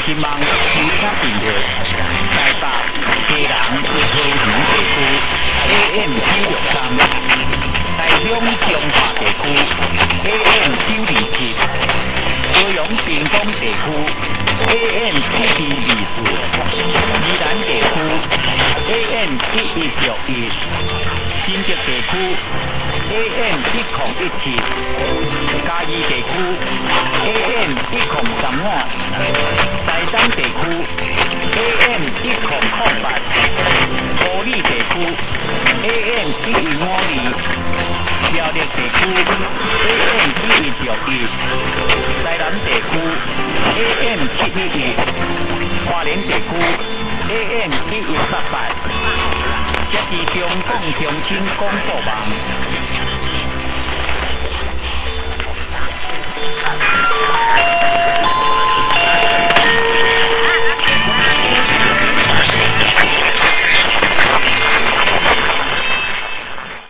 新网汽车订阅，台北基隆桃园地区 AM963，台中中华地区 AM927，高雄屏东地区 AM7224，宜兰地区 AM1161，新竹地区 AM1017，嘉义地区 AM1035，台东地区 AM1008，埔里地区 AM1152，苗栗地区 AM1161，台南地区 AM711，花莲地区 AM1138，这是中共中心广播网。